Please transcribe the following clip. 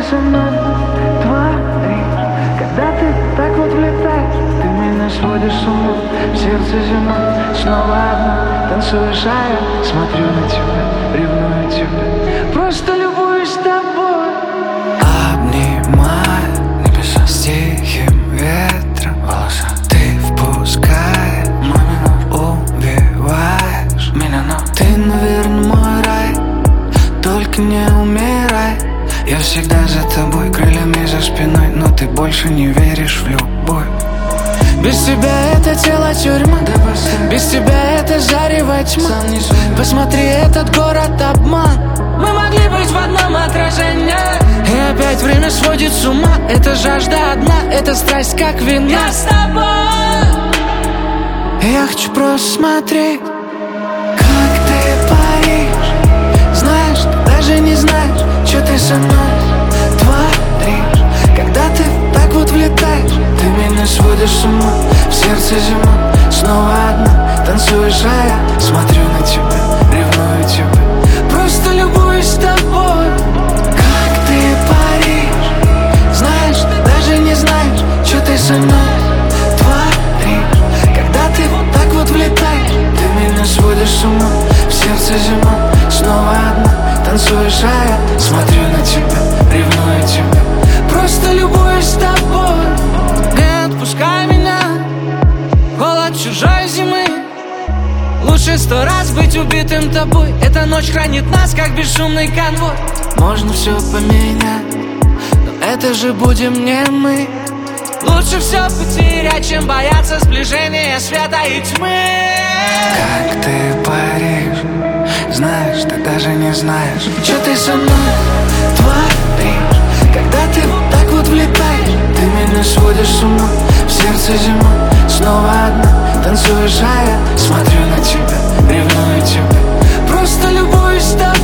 со мной творишь, когда ты так вот влетаешь? Ты меня сводишь с ума, в сердце зима. Снова одна, танцуешь, а я смотрю на тебя, ревную тебя, просто любуюсь тобой. Обнимаю небеса с тихим ветром волоса. Ты впускаешь, убиваешь меня, но ты, наверное, мой рай. Только не умирай. Я всегда за тобой, крыльями за спиной, но ты больше не веришь в любовь. Без тебя это тело тюрьма, без тебя это зарево тьма. Посмотри, этот город обман. Мы могли быть в одном отражении, и опять время сводит с ума. Это жажда одна, это страсть как вина. Я с тобой. Я хочу просто смотреть, как ты паришь. Знаешь, ты даже не знаешь, что ты со мной творишь. Когда ты так вот влетаешь, ты меня сводишь с ума, в сердце зима. Снова одна, танцуешь, а я смотрю на тебя, ревную тебя, просто любуюсь тобой. Как ты паришь. Знаешь, ты даже не знаешь, что ты со мной творишь. Когда ты вот так вот влетаешь, ты меня сводишь с ума, в сердце зима. Снова одна, танцуешь, а я смотрю на тебя, ревную тебя, просто любуюсь тобой. Не отпускай меня, холод чужой зимы. Лучше 100 раз быть убитым тобой. Эта ночь хранит нас, как бесшумный конвой. Можно все поменять, но это же будем не мы. Лучше все потерять, чем бояться сближения света и тьмы. Как ты паришь. Знаешь, ты даже не знаешь, что ты со мной творишь. Когда ты вот так вот влетаешь, ты меня сводишь с ума, в сердце зима. Снова одна, танцуешь, а я смотрю на тебя, ревную тебя, просто любуюсь тобой.